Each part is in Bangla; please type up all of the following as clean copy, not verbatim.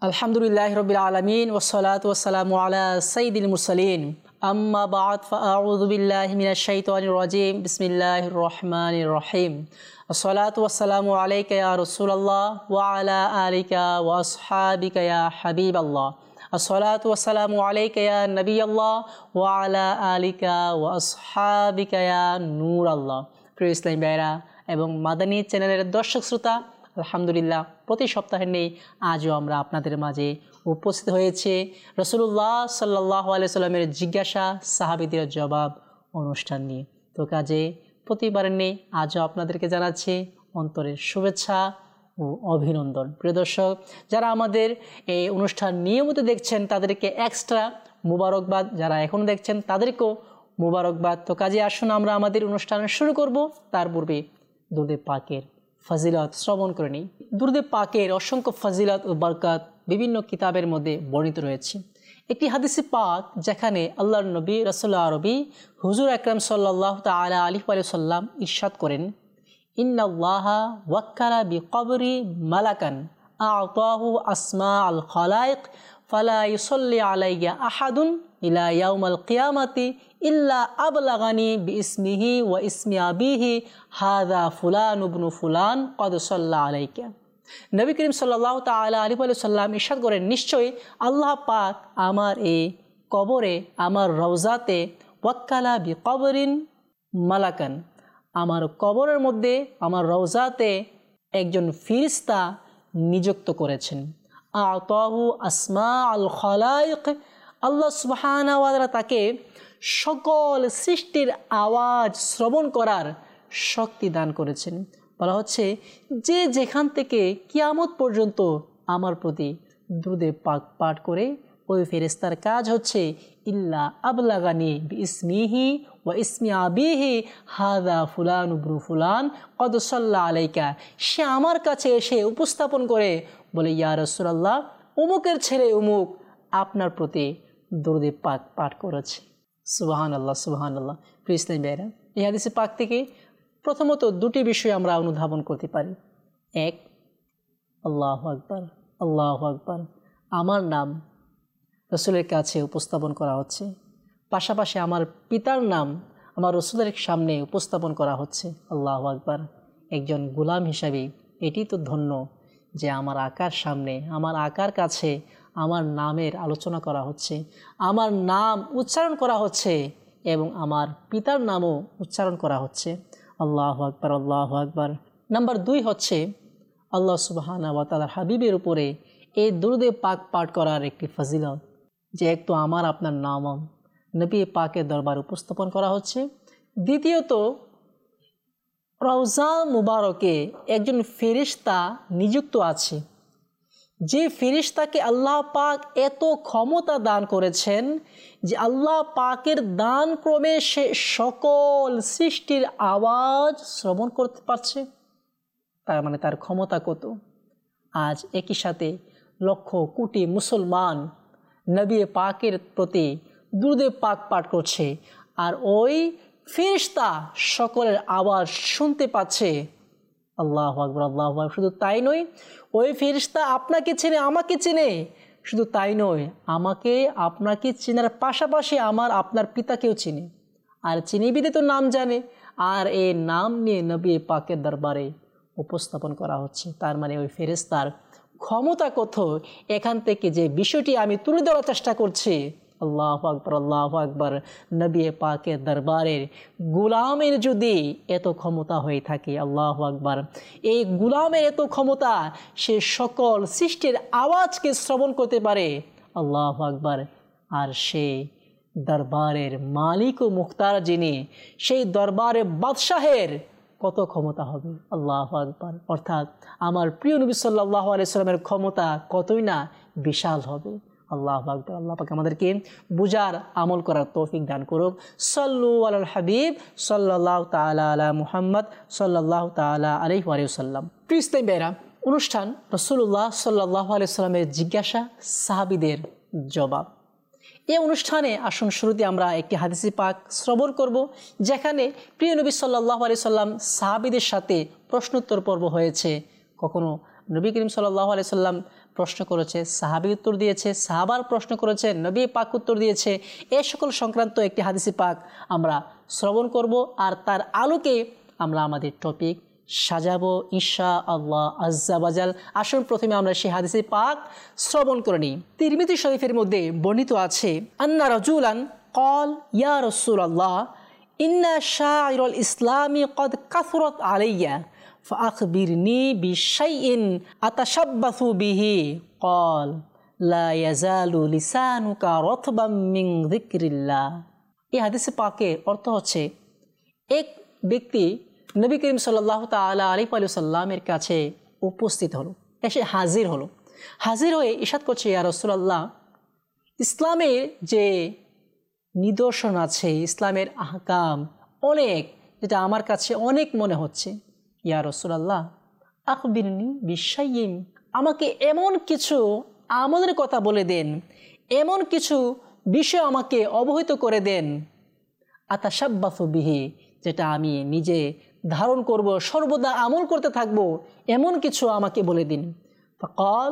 আলহামদুলিল্লাহি রাব্বিল আলামিন ওয়াসসালাতু ওয়াসসালামু আলা সাইয়্যিদিল মুরসালিন আম্মা বা'দ ফাআউযু বিল্লাহি মিনাশ শাইতানির রাজীম বিসমিল্লাহির রহমানির রহিম আসসালাতু ওয়াসসালামু আলাইকা ইয়া রাসূলুল্লাহ ওয়া আলা আলিকা ওয়া আসহাবিকা ইয়া হাবিবাল্লাহ আসসালাতু ওয়াসসালামু আলাইকা ইয়া নবিয়াল্লাহ ওয়া আলা আলিকা ওয়া আসহাবিকা ইয়া নূরাল্লাহ। প্রিয় ইসলামী ভাইরা এবং মাদানী চ্যানেলের দর্শক শ্রোতা, আলহামদুলিল্লাহ প্রতি সপ্তাহে নেই আজও আমরা আপনাদের মাঝে উপস্থিত হয়েছে রাসূলুল্লাহ সাল্লাল্লাহু আলাইহি সাল্লামের জিজ্ঞাসা সাহাবীদের জবাব অনুষ্ঠান নিয়ে। তো কাজে প্রতিবার নেই আজও আপনাদেরকে জানাচ্ছি অন্তরের শুভেচ্ছা ও অভিনন্দন। প্রিয় দর্শক, যারা আমাদের এই অনুষ্ঠান নিয়মিত দেখছেন তাদেরকে এক্সট্রা মুবারকবাদ, যারা এখন দেখছেন তাদেরকেও মুবারকবাদ। তো কাজে আসুন আমরা আমাদের অনুষ্ঠান শুরু করব। তার পূর্বে দুরূদে পাকের ফজিলত শ্রবণ করে নিই। দুরূদে পাকের অসংখ্য ফজিলত ও বরকত বিভিন্ন কিতাবের মধ্যে বর্ণিত রয়েছে। একটি হাদিসে পাক যেখানে আল্লাহর নবী রাসূলুল্লাহ আরবি হুজুর আকরাম সাল্লাল্লাহু তাআলা আলাইহি ওয়া সাল্লাম ইরশাদ করেন, ইন্নাল্লাহা ওয়াক্কালা বিকবরি মালাকান আ'তাহু আসমাআল খালাইক ফালা ইউসাল্লি আলাইয়া আহাদুন ইলা ইয়াউমাল কিয়ামাতি ইল্লা আবলাগানি বিইসমিহি ওয়া ইসমি আবিহি হাযা ফুলান ইবনু ফুলান ক্বাদ সাল্লা আলাইকা। নবী করিম সাল্লাল্লাহু তাআলা আলাইহি ওয়া সাল্লাম ইরশাদ করেন, নিশ্চয়ই আল্লাহ পাক আমার এই কবরে, আমার রওজাতে ওয়াক্কালা বিকবরিন মালাকান, আমার কবরের মধ্যে, আমার রওজাতে একজন ফেরেশতা নিযুক্ত করেছেন। আ'তাহু আসমাআল খালাইক, আল্লাহ সুবহানাহু ওয়া তাআলা তাকে সকল সৃষ্টির আওয়াজ শ্রবণ করার শক্তি দান করেছেন। বলা হচ্ছে যে যেখান থেকে কিয়ামত পর্যন্ত আমার প্রতি দুরূদে পাক পাঠ করে, ওই ফেরেশতার কাজ হচ্ছে ইল্লা আবলাগানি বিইসমিহি ওয়া ইসমি আবিহি হাযা ফুলান ইবনু ফুলান ক্বাদ সাল্লা আলাইকা। সে আমার কাছে এসে উপস্থাপন করে বলে, ইয়া রাসূলুল্লাহ, অমুকের ছেলে অমুক আপনার প্রতি দুরূদে পাক পাঠ করেছে। সুবহানাল্লাহ, সুবহানাল্লাহ। প্রিয় ইসলামী ভাইরা, এই হাদিসে পাক থেকে প্রথমত দুটি বিষয় আমরা অনুধাবন করতে পারি। এক, আল্লাহু আকবার, আল্লাহু আকবার, আমার নাম রাসূলের কাছে উপস্থাপন করা হচ্ছে, পাশাপাশি আমার পিতার নাম আমার রাসূলের সামনে উপস্থাপন করা হচ্ছে। আল্লাহু আকবার। একজন গোলাম হিসাবে এটি তো ধন্য যে আমার আকার সামনে, আমার আকার কাছে আমার নামের আলোচনা করা হচ্ছে, আমার নাম উচ্চারণ করা হচ্ছে এবং আমার পিতার নামও উচ্চারণ করা হচ্ছে। আল্লাহু আকবার, আল্লাহু আকবার। নাম্বার 2 হচ্ছে আল্লাহ সুবহানাহু ওয়া তাআলার হাবিবের উপরে এই দুরূদে পাক পাঠ করার একটি ফজিলত, যে এক তো আমার আপনার নাম নবী পাকের দরবার উপস্থাপন করা হচ্ছে, দ্বিতীয়ত রওজা মুবারকে একজন ফেরেশতা নিযুক্ত আছে, যে ফেরেশতাকে আল্লাহ পাক এত ক্ষমতা দান করেছেন যে আল্লাহ পাকের দান ক্রমে সে সকল সৃষ্টির আওয়াজ শ্রবণ করতে পারছে। তার মানে তার ক্ষমতা কত। আজ একই সাথে লক্ষ কোটি মুসলমান নবী পাকের প্রতি দুরূদে পাক পাঠ করছে, আর ওই ফেরেশতা সকলের আওয়াজ শুনতে পাচ্ছে। আল্লাহু আকবার, আল্লাহু আকবার। শুধু তাই নয়, ওই ফেরেশতা আপনাকে চেনে, আমাকে চেনে। শুধু তাই নয়, আমাকে আপনাকে চেনার পাশাপাশি আমার আপনার পিতাকেও চিনে, আর চিনি বিদে তো নাম জানে, আর এই নাম নিয়ে নবী পাকের দরবারে উপস্থাপন করা হচ্ছে। তার মানে ওই ফেরেশতার ক্ষমতা কত, এখান থেকে যে বিষয়টি আমি তুলে ধরার চেষ্টা করছি। আল্লাহু আকবার, আল্লাহু আকবার। নবী পাকের দরবারের গোলামের যদি এত ক্ষমতা হয়ে থাকে, আল্লাহু আকবার, এই গোলামের এত ক্ষমতা, সে সকল সৃষ্টির আওয়াজকে শ্রবণ করতে পারে। আল্লাহু আকবার। আর সে দরবারের মালিক ও মুখতার যিনি, সেই দরবারের বাদশাহের কত ক্ষমতা হবে। আল্লাহু আকবার। অর্থাৎ আমার প্রিয় নবী সাল্লাল্লাহু আলাইহি সাল্লামের ক্ষমতা কতই না বিশাল হবে। আল্লাহু আকবার। আল্লাহ পাক আমাদেরকে বুঝার আমল করার তৌফিক দান করুক। সাল্লু আলাল হাবিব সাল্লাল্লাহু তাআলা আলা মুহাম্মদ সাল্লাল্লাহু তাআলা আলাইহি ওয়া সাল্লাম। প্রিয় ইসলামী ভাইরা, অনুষ্ঠান রাসূলুল্লাহ সাল্লাল্লাহু আলাইহি সাল্লামের জিজ্ঞাসা সাহাবীদের জবাব। এই অনুষ্ঠানে আসুন শুরুতে আমরা একটি হাদিসে পাক শ্রবণ করব, যেখানে প্রিয় নবী সাল্লাল্লাহু আলাইহি সাল্লাম সাহাবীদের সাথে প্রশ্নোত্তর পর্ব হয়েছে। কখনো নবী করিম সাল্লাল্লাহু আলাইহি সাল্লাম প্রশ্ন করেছে, সাহাবী উত্তর দিয়েছে, সাহাবার প্রশ্ন করেছে, নবী পাক উত্তর দিয়েছে। এ সকল সংক্রান্ত একটি হাদিসে পাক আমরা শ্রবণ করব, আর তার আলোকে আমরা আমাদের টপিক সাজাবো ইনশাআল্লাহ আজ্জা ওয়াজাল। আসুন প্রথমে আমরা সেই হাদিসে পাক শ্রবণ করে নিই। তিরমিজি শরীফের মধ্যে বর্ণিত আছে, আন্না রাজুলান ক্বাল ইয়া রাসূলুল্লাহ ইন্না শাইরুল ইসলামি ক্বাদ কাসরাত আলাইয়া ফাআখবিরনি বিশাইইন আতাশাব্বাসু বিহি ক্বাল লা ইয়াজালু লিসানুকা রাতবাম মিন যিকরিল্লাহ। এই হাদিসে পাকের অর্থ হচ্ছে, এক ব্যক্তি নবী করিম সাল্লাল্লাহু তাআলা আলাইহি ওয়া সাল্লামের কাছে উপস্থিত হলো, এসে হাজির হয়ে ইরশাদ করছে, ইয়া রাসূলুল্লাহ, ইসলামের যে নিদর্শন আছে, ইসলামের আহকাম অনেক, যেটা আমার কাছে অনেক মনে হচ্ছে, ইয়া রাসূলুল্লাহ আখবিরনি বিশাইইন, আমাকে এমন কিছু আমলের কথা বলে দেন, এমন কিছু বিষয় আমাকে অবহিত করে দেন, আতাশাব্বাসু বিহি, যেটা আমি নিজে ধারণ করব, সর্বদা আমল করতে থাকব, এমন কিছু আমাকে বলে দিন। ফাকাল,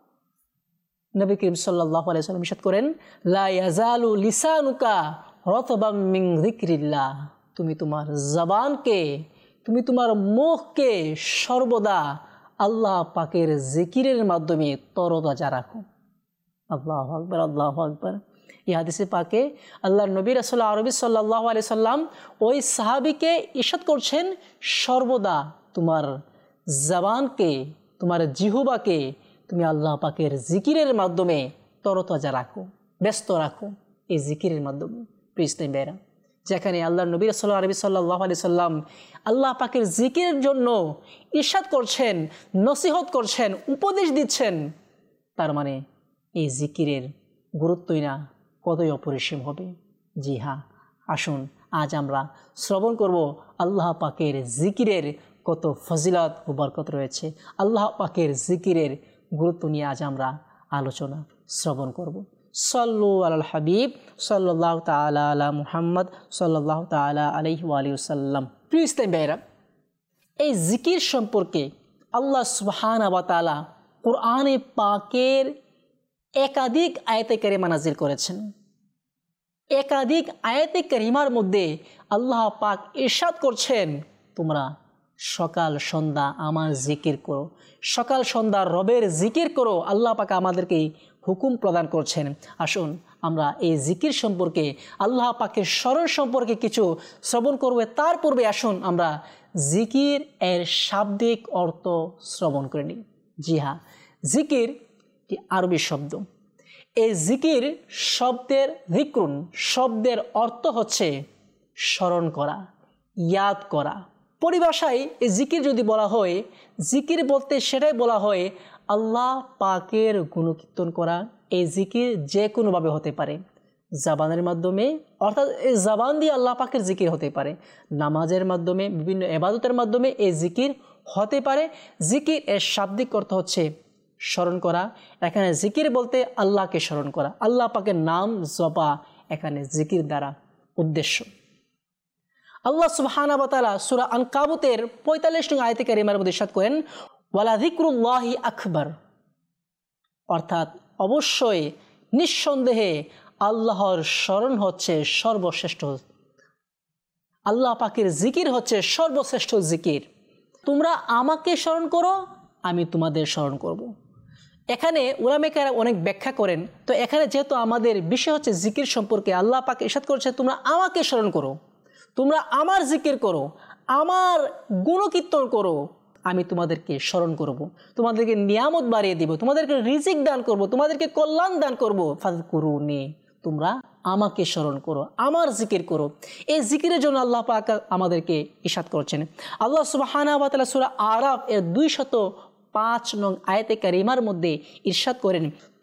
নবী করিম সাল্লাল্লাহু আলাইহি ওয়াসাল্লাম ইরশাদ করেন, লা ইয়াজালু লিসানুকা রাতবাম মিন যিকরিল্লাহ, তুমি তোমার জবানকে, তুমি তোমার মুখকে সর্বদা আল্লাহ পাকের জিকিরের মাধ্যমে তরতাজা রাখো। আল্লাহু আকবার, আল্লাহু আকবার। এই হাদিসে পাকে আল্লাহর নবী রাসূল আরবি সাল্লাল্লাহু আলাইহি সাল্লাম ওই সাহাবীকে ইরশাদ করছেন, সর্বদা তোমার জবানকে, তোমার জিহ্বাকে তুমি আল্লাহ পাকের জিকিরের মাধ্যমে তরতাজা রাখো, ব্যস্ত রাখো এই জিকিরের মাধ্যমে। প্রিয় ইসলামী ভাইরা, যেখানে আল্লাহর নবী রাসূল আরবি সাল্লাল্লাহু আলাইহি সাল্লাম আল্লাহ পাকের জিকিরের জন্য ইরশাদ করছেন, নসিহত করছেন, উপদেশ দিচ্ছেন, তার মানে এই জিকিরের গুরুত্বই না কতই অপরিসীম হবে। জি হ্যাঁ, আসুন আজ আমরা শ্রবণ করব আল্লাহ পাকের জিকিরের কত ফজিলত ও বরকত রয়েছে। আল্লাহ পাকের জিকিরের গুরুত্ব নিয়ে আজ আমরা আলোচনা শ্রবণ করব। সাল্লু আলাল হাবিব সাল্লাল্লাহু তাআলা আলা মুহাম্মদ সাল্লাল্লাহু তাআলা আলাইহি ওয়া আলিহি ওয়াসাল্লাম। প্রিয় ইসলামী ভাইরা, এই জিকির সম্পর্কে আল্লাহ সুবহানাহু ওয়া তাআলা কুরআনে পাকের একাধিক আয়াতে কারিমা নাজিল করেছেন। একাধিক আয়াতে কারিমার মধ্যে আল্লাহ পাক ইরশাদ করছেন, তোমরা সকাল সন্ধ্যা আমার জিকির করো, সকাল সন্ধ্যা রবের জিকির করো। আল্লাহ পাক আমাদেরকে হুকুম প্রদান করছেন। আসুন আমরা এই জিকির সম্পর্কে, আল্লাহ পাকের স্মরণ সম্পর্কে কিছু শ্রবণ করবে। তার পূর্বে আসুন আমরা জিকির এর শাব্দিক অর্থ শ্রবণ করে নিই। জি হ্যাঁ, জিকির একটি আরবি শব্দ। এই জিকির শব্দের যিকরুন শব্দের অর্থ হচ্ছে স্মরণ করা, ইয়াদ করা। পরিভাষায় এই জিকির যদি বলা হয়, জিকির বলতে সেটাই বলা হয় আল্লাহ পাকের গুণকীর্তন করা। এই জিকির যে কোনোভাবে হতে পারে, জাবানের মাধ্যমে, অর্থাৎ এই জাবান দিয়ে আল্লাহ পাকের জিকির হতে পারে, নামাজের মাধ্যমে, বিভিন্ন ইবাদতের মাধ্যমে এই জিকির হতে পারে। জিকির এর শাব্দিক অর্থ হচ্ছে স্মরণ করা। এখানে জিকির বলতে আল্লাহকে স্মরণ করা, আল্লাহ পাকের নাম জপা এখানে জিকির দ্বারা উদ্দেশ্য। আল্লাহ সুবহানাহু ওয়া তাআলা সূরা আনকাবুতের ৪৫ নং আয়াতে কারিমার মধ্যে ইরশাদ করেন, ওয়ালা যিকরুল্লাহি আকবার, অর্থাৎ অবশ্যই নিঃসন্দেহে আল্লাহর স্মরণ হচ্ছে সর্বশ্রেষ্ঠ, আল্লাহ পাকের জিকির হচ্ছে সর্বশ্রেষ্ঠ জিকির। তোমরা আমাকে স্মরণ করো, আমি তোমাদের স্মরণ করব। এখানে উলামায়ে কেরাম অনেক ব্যাখ্যা করেন। তো এখানে যেহেতু আমাদের বিষয় হচ্ছে জিকির সম্পর্কে, আল্লাহ পাক ইরশাদ করছে তোমরা আমাকে স্মরণ করো, তোমরা আমার জিকির করো, আমার গুণকীর্তন করো, আমি তোমাদেরকে স্মরণ করব, তোমাদেরকে নিয়ামত বাড়িয়ে দিব, তোমাদেরকে রিজিক দান করব, তোমাদেরকে কল্যাণ দান করব। ফাযকুরুনি, তোমরা আমাকে স্মরণ করো, আমার জিকির করো। এই জিকিরের জন্য আল্লাহ পাক আমাদেরকে ইরশাদ করছেন। আল্লাহ সুবহানাহু ওয়া তাআলা সূরা আরাফ এর ২০৫ নং আয়াতে কারিমার মধ্যে ইরশাদ করেন,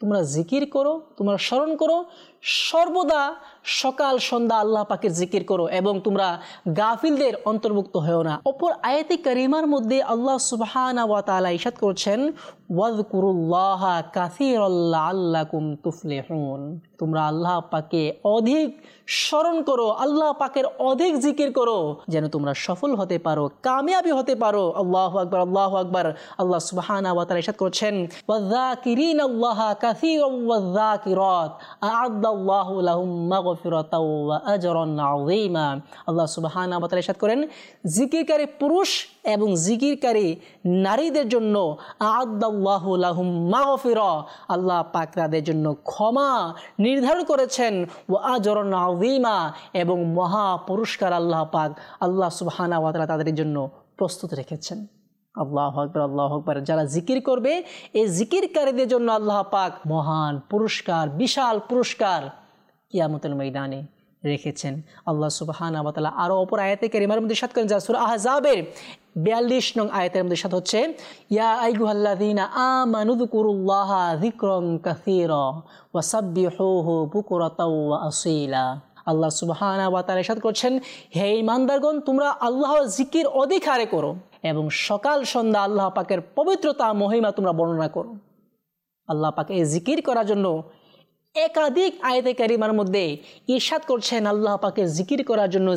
তোমরা জিকির করো, তোমরা স্মরণ করো, সর্বদা সকাল সন্ধ্যা আল্লাহ পাকের জিকির করো এবং তোমরা গাফিলদের অন্তর্ভুক্ত হও না। অপর আয়াতে কারিমার মধ্যে আল্লাহ সুবহানাহু ওয়া তাআলা ইরশাদ করেছেন, ওয়াযকুরুল্লাহা কাসীরাল লাআল্লাকুম তুফলিহুন। তোমরা আল্লাহ পাকে অধিক স্মরণ করো, আল্লাহ পাকের অধিক জিকির করো, যেন তোমরা সফল হতে পারো, কামিয়াবি হতে পারো। আল্লাহু আকবার, আল্লাহু আকবার। আল্লাহ সুবহানাহু ওয়া তাআলা ইরশাদ করেছেন, ওয়াযাকিরিনাল্লাহা কাসীরান ওয়াযাকিরাত আ'আদাল্লাহু লাহুম মাগফিরাতাও ওয়া আজরান আযীমা। আল্লাহ সুবহানাহু ওয়া তাআলা ইরশাদ করেন, জিকিরকারী পুরুষ এবং জিকিরকারী নারীদের জন্য আ'আদাল্লাহু লাহুম মাগফিরা, আল্লাহ পাক তাদের জন্য ক্ষমা নির্ধারণ করেছেন, ওয়া আজরান আযীমা, এবং মহা পুরস্কার আল্লাহ পাক আল্লাহ সুবহানাহু ওয়া তাআলা তাদের জন্য প্রস্তুত রেখেছেন। আল্লাহু আকবার, আল্লাহু আকবার। যারা জিকির করবে, এই জিকিরকারীদের জন্য আল্লাহ পাক মহান পুরস্কার, বিশাল পুরস্কার কিয়ামতের ময়দানে রেখেছেন। আল্লাহ সুবহানাহু ওয়া তাআলা আরও অপর আয়াতে কারিমার মধ্যে ইরশাদ করেন, যা সূরা আহজাবের 42 নং আয়াতের মধ্যে ইরশাদ হচ্ছে, ইয়া আইয়ুহাল্লাযীনা আমানু যকুরুল্লাহা যিকরান কাসীরা ওয়াসাব্বিহুহু বুকরাতাও ওয়া আসীলা। আল্লাহ সুবহানাহু ওয়া তাআলা ইরশাদ করছেন, হে ঈমানদারগণ, তোমরা আল্লাহর জিকির অধিক হারে করো এবং সকাল সন্ধ্যা আল্লাহ পাকের পবিত্রতা মহিমা তোমরা বর্ণনা করো। আল্লাহ পাক এই জিকির করার জন্য একাধিক আয়াতে কারিমার মধ্যে ইরশাদ করছেন আল্লাহ পাকের জিকির করার জন্য।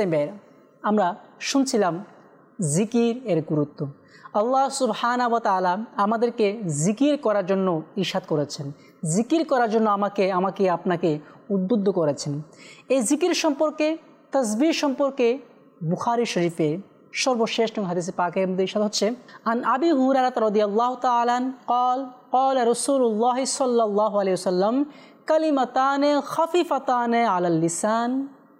আমরা শুনছিলাম জিকির এর গুরুত্ব। আল্লাহ সুবহানাহু ওয়া তাআলা আমাদেরকে জিকির করার জন্য ইরশাদ করেছেন, জিকির করার জন্য আমাকে আপনাকে উদ্বুদ্ধ করেছেন। এই জিকির সম্পর্কে, তাসবিহ সম্পর্কে বুখারী শরীফে সর্বশ্রেষ্ঠ হাদিসে পাকের মধ্যে ইরশাদ হচ্ছে, আন আবি হুরায়রা রাদিয়াল্লাহু তাআলা قال قال رسول الله صلى الله عليه وسلم كلمتان خفيفتان على اللسان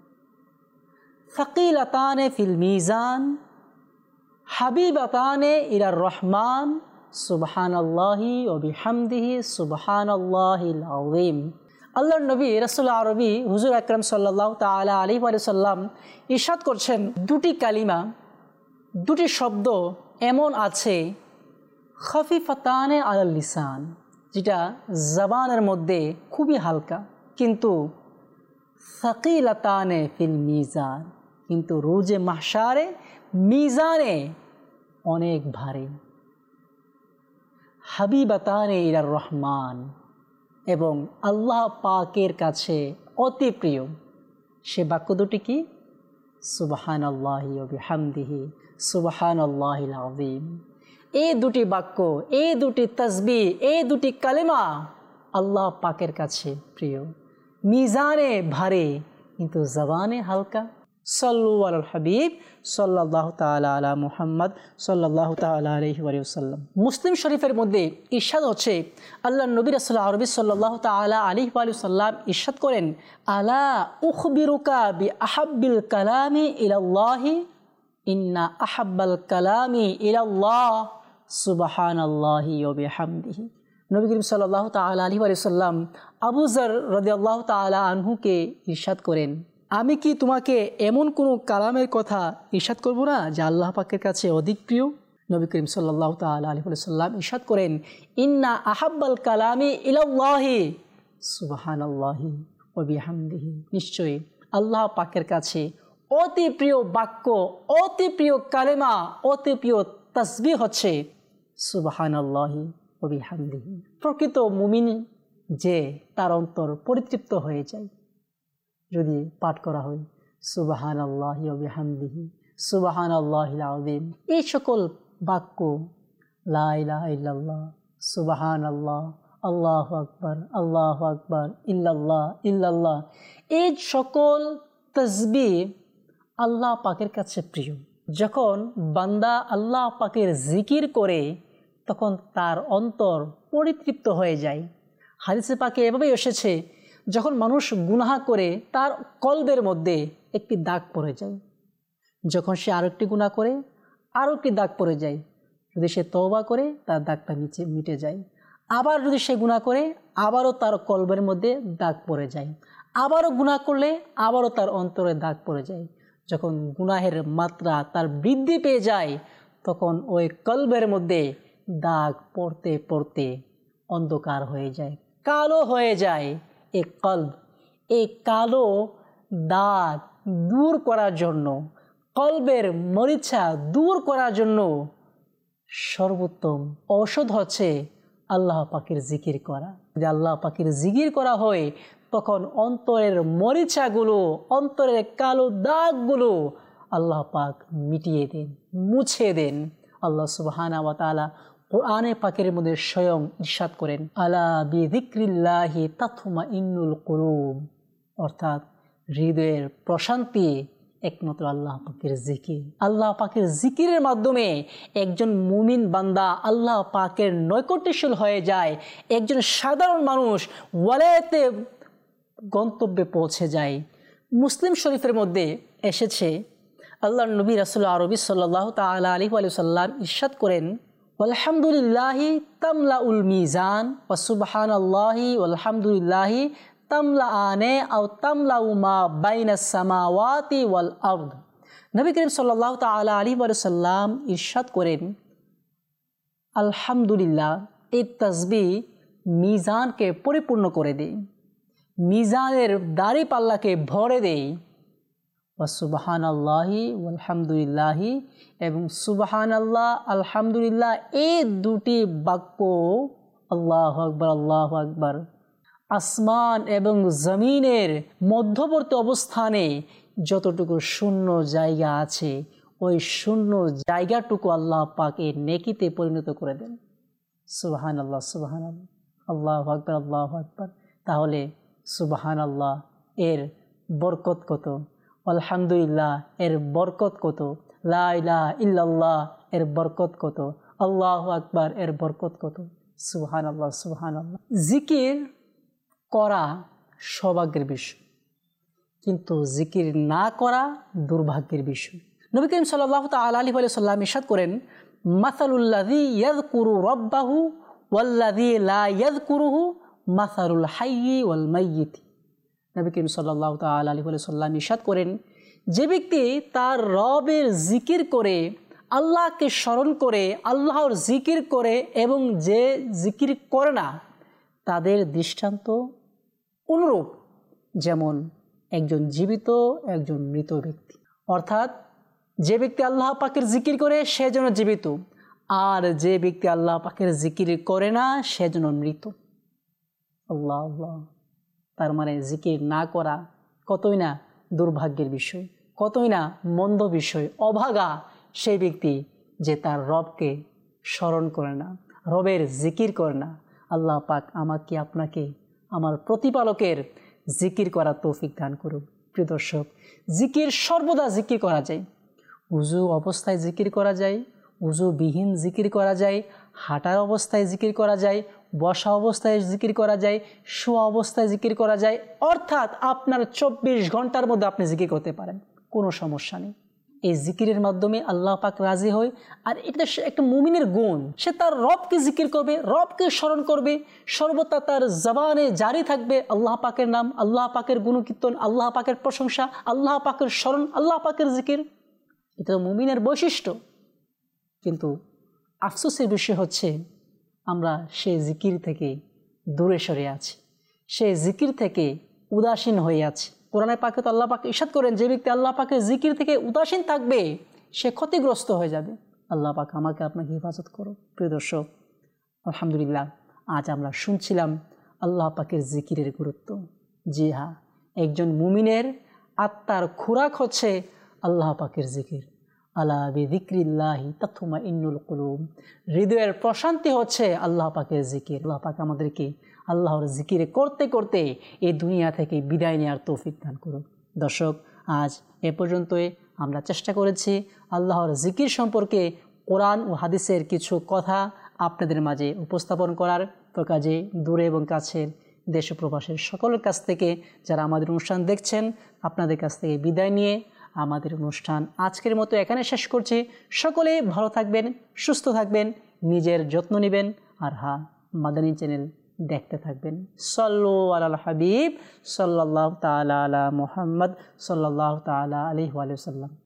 ثقيلتان في الميزان حبيبتان إلى الرحمن سبحان الله وبحمده سبحان الله العظيم। আল্লাহর নবী রাসূল আরবি হুজুর আকরাম সাল্লাল্লাহু তাআলা আলাইহি ওয়া সাল্লাম ইরশাদ করছেন, দুটি কালিমা, দুটি শব্দ এমন আছে, খাফিফাতানে আলাল লিসান, যেটা জবানের মধ্যে খুবই হালকা, কিন্তু সাকিলাতানে ফিল মিজান, কিন্তু রোজে মাহশারে মিজানে অনেক ভারী। হাবিবাতানে ইলার রহমান, এবং আল্লাহ পাকের কাছে অতি প্রিয়। সে বাক্য দুটি কি? সুবহানাল্লাহি ওয়া বিহামদিহি সুবহানাল্লাহিল আযীম। এই দুটি বাক্য, এই দুটি তাসবিহ, এই দুটি কালেমা আল্লাহ পাকের কাছে প্রিয়, মিজানে ভারী কিন্তু জবানে হালকা। সাল্লু আলাল হাবিব সাল্লাল্লাহু তাআলা আলা মুহাম্মদ সাল্লাল্লাহু তাআলা আলাইহি ওয়া সাল্লাম। মুসলিম শরীফের মধ্যে ইরশাদ হচ্ছে, আল্লাহর নবী রাসূল আরবি সাল্লাল্লাহু তাআলা আলাইহি ওয়া সাল্লাম ইরশাদ করেন, আলা উখবিরুকা বি আহাব্বিল কালামি ইলাল্লাহি ইন্না আহাব্বাল কালামি ইলাল্লাহ সুবহানাল্লাহি ওয়া বিহামদিহি। নবী করিম সাল্লাল্লাহু তাআলা আলাইহি ওয়া সাল্লাম আবু যর রাদিয়াল্লাহু তাআলা আনহুকে ইরশাদ করেন, আমি কি তোমাকে এমন কোনো কালামের কথা ইরশাদ করব না যা আল্লাহ পাকের কাছে অধিক প্রিয়? নবী করিম সাল্লাল্লাহু তাআলা আলাইহি ওয়া সাল্লাম ইরশাদ করেন, ইন্না আহাব্বাল কালামি ইলাল্লাহি সুবহানাল্লাহি ওয়া বিহামদিহি। নিশ্চয়ই আল্লাহ পাকের কাছে অতি প্রিয় বাক্য, অতি প্রিয় কালেমা, অতি প্রিয় তাসবিহ হচ্ছে সুবহানাল্লাহি ওয়া বিহামদিহি। প্রকৃত মুমিন যে, তার অন্তর পরিতৃপ্ত হয়ে যায় যদি পাঠ করা হয় সুবহানাল্লাহি ওয়া বিহামদিহি সুবহানাল্লাহিল আযীম। এই সকল বাক্য, লা ইলাহা ইল্লাল্লাহ, সুবহানাল্লাহ, আল্লাহু আকবার, ইল্লাল্লাহ ইল্লাল্লাহ, এই সকল তাসবিহ আল্লাহ পাকের কাছে প্রিয়। যখন বান্দা আল্লাহ পাকের জিকির করে, তখন তার অন্তর পরিতৃপ্ত হয়ে যায়। হাদিসে পাকে এভাবেই এসেছে, যখন মানুষ গুনাহ করে তার কলবের মধ্যে একটি দাগ পড়ে যায়, যখন সে আরেকটি গুনাহ করে আরও একটি দাগ পড়ে যায়, যদি সে তওবা করে তার দাগটা মিটে যায়, আবার যদি সে গুনাহ করে আবারও তার কলবের মধ্যে দাগ পড়ে যায়, আবারও গুনাহ করলে আবারও তার অন্তরে দাগ পড়ে যায়। যখন গুনাহের মাত্রা তার বৃদ্ধি পেয়ে যায়, তখন ওই কলবের মধ্যে দাগ পড়তে পড়তে অন্ধকার হয়ে যায়, কালো হয়ে যায়, এই কলব, এই কালো দাগ দূর করার জন্য, কলবের মরিচা দূর করার জন্য সর্বোত্তম ঔষধ হচ্ছে আল্লাহ পাকের জিকির করা। যদি আল্লাহ পাকের জিকির করা হয় তখন অন্তরের মরিচাগুলো, অন্তরের কালো দাগগুলো আল্লাহ পাক মিটিয়ে দেন, মুছে দেন। আল্লাহ সুবহানাহু ওয়া তাআলা কোরআনে পাকের মধ্যে স্বয়ং ইরশাদ করেন, আলা বিযিক্রিল্লাহি তাতমাইন্নুল কুলুব, অর্থাৎ হৃদয়ের প্রশান্তি একমাত্র আল্লাহ পাকের জিকির। আল্লাহ পাকের জিকিরের মাধ্যমে একজন মুমিন বান্দা আল্লাহ পাকের নৈকট্যশীল হয়ে যায়, একজন সাধারণ মানুষ ওয়ালায়াতে গন্তব্যে পৌঁছে যায়। মুসলিম শরীফের মধ্যে এসেছে, আল্লাহর নবী রাসূলুল্লাহ আরবি সাল্লাল্লাহু তাআলা আলাইহি ওয়া সাল্লাম ইরশাদ করেন, আলহামদুলিল্লাহি তামলাউল মিজান ওয়া সুবহানাল্লাহি ওয়ালহামদুলিল্লাহি তামলাআনে আও তামলাউ মা বাইনাস সামাওয়াতি ওয়াল আরদ। নবী করিম সাল্লাল্লাহু তাআলা আলাইহি ওয়া সাল্লাম ইরশাদ করেন, আলহামদুলিল্লাহ এই তাসবিহ মিজানকে পরিপূর্ণ করে দেয়, মিজানের দাড়ি পাল্লাকে ভরে দেয়। ওয়া সুবহানাল্লাহি ওয়ালহামদুলিল্লাহি, এবং সুবহানাল্লাহ আলহামদুলিল্লাহ এই দুটি বাক্য, আল্লাহু আকবার আল্লাহু আকবার, আসমান এবং জমিনের মধ্যবর্তী অবস্থানে যতটুকু শূন্য জায়গা আছে ওই শূন্য জায়গাটুকু আল্লাহ পাক এর নেকিতে পরিণত করে দেন। সুবহানাল্লাহ সুবহানাল্লাহ, আল্লাহু আকবার আল্লাহু আকবার। তাহলে সুবহানাল্লাহ এর বরকত কত, আলহামদুলিল্লাহ এর বরকত কত, লা ইলাহা ইল্লাল্লাহ এর বরকত কত, আল্লাহু আকবার এর বরকত কত। সুবহানাল্লাহ সুবহানাল্লাহ। জিকির করা সৌভাগ্যের বিষয়, কিন্তু জিকির না করা দুর্ভাগ্যের বিষয়। নবী করিম সাল্লাল্লাহু তাআলা আলাইহি ওয়া সাল্লাম ইরশাদ করেন, মাসালুল্লাযী ইয়াযকুরু রাব্বাহু ওয়াল্লাযী লা ইয়াযকুরুহু মাসালুল হাইয়্যি ওয়াল মাইয়্যিত। নবী করিম সাল্লাল্লাহু তাআলা আলাইহি ওয়া সাল্লাম ইরশাদ করেন, যে ব্যক্তি তার রবের জিকির করে, আল্লাহকে স্মরণ করে, আল্লাহর জিকির করে এবং যে জিকির করে না, তাদের দৃষ্টান্ত অনুরূপ যেমন একজন জীবিত একজন মৃত ব্যক্তি। অর্থাৎ যে ব্যক্তি আল্লাহ পাকের জিকির করে সে যেন জীবিত, আর যে ব্যক্তি আল্লাহ পাকের জিকির করে না সে যেন মৃত। আল্লাহ আল্লাহ। তার মানে জিকির না করা কতই না দুর্ভাগ্যের বিষয়, কতই না মন্দ বিষয়, অভাগা সেই ব্যক্তি যে তার রবকে স্মরণ করে না, রবের জিকির করে না। আল্লাহ পাক আমাকে আপনাকে আমার প্রতিপালকের জিকির করার তৌফিক দান করুন। প্রিয় দর্শক, জিকির সর্বদা জিকির করা যায়। উজু অবস্থায় জিকির করা যায়, উজুবিহীন জিকির করা যায়, হাঁটার অবস্থায় জিকির করা যায়, বসা অবস্থায় জিকির করা যায়, শোয়া অবস্থায় জিকির করা যায়। অর্থাৎ আপনার 24 ঘন্টার মধ্যে আপনি জিকির করতে পারেন, কোনো সমস্যা নেই। এই জিকিরের মাধ্যমে আল্লাহ পাক রাজি হয়। আর এটা একটা মুমিনের গুণ, সে তার রবকে জিকির করবে, রবকে স্মরণ করবে, সর্বদা তার জবানে জারি থাকবে আল্লাহ পাকের নাম, আল্লাহ পাকের গুণকীর্তন, আল্লাহ পাকের প্রশংসা, আল্লাহ পাকের স্মরণ, আল্লাহ পাকের জিকির। এটা তো মুমিনের বৈশিষ্ট্য। কিন্তু আফসোসের বিষয় হচ্ছে আমরা সেই জিকির থেকে দূরে সরে আছি, সেই জিকির থেকে উদাসীন হয়ে আছি। কোরআনে পাকে তো আল্লাহ পাক ইরশাদ করেন, যে ব্যক্তি আল্লাহ পাকের জিকির থেকে উদাসীন থাকবে সে ক্ষতিগ্রস্ত হয়ে যাবে। আল্লাহ পাক আমাকে আপনাকে হেফাজত করো। প্রিয় দর্শক, আলহামদুলিল্লাহ আজ আমরা শুনছিলাম আল্লাহ পাকের জিকিরের গুরুত্ব। জি হ্যাঁ, একজন মুমিনের আত্মার খোরাক হচ্ছে আল্লাহ পাকের জিকির। আলা বিযিক্রিল্লাহি তাতমাইন্নুল কুলুব। হৃদয়ের প্রশান্তি হচ্ছে আল্লাহ পাকের জিকির। আল্লাহ পাক আমাদেরকে আল্লাহর জিকির করতে করতে এই দুনিয়া থেকে বিদায় নেওয়ার তৌফিক দান করুন। দর্শক, আজ এ পর্যন্তই আমরা চেষ্টা করেছি আল্লাহর জিকির সম্পর্কে কোরআন ও হাদিসের কিছু কথা আপনাদের মাঝে উপস্থাপন করার। তো কাজে দূরে এবং কাছের দেশ ও প্রবাসের সকলের কাছ থেকে যারা আমাদের অনুষ্ঠান দেখছেন, আপনাদের কাছ থেকে বিদায় নিয়ে আমাদের অনুষ্ঠান আজকের মতো এখানে শেষ করছি। সকলে ভালো থাকবেন, সুস্থ থাকবেন, নিজের যত্ন নেবেন, আর হ্যাঁ, মাদানী চ্যানেল দেখতে থাকবেন। সাল্লু আলাল হাবিব সাল্লাল্লাহু তাআলা আলা মুহাম্মদ সাল্লাল্লাহু তাআলা আলাইহি ওয়া সাল্লাম।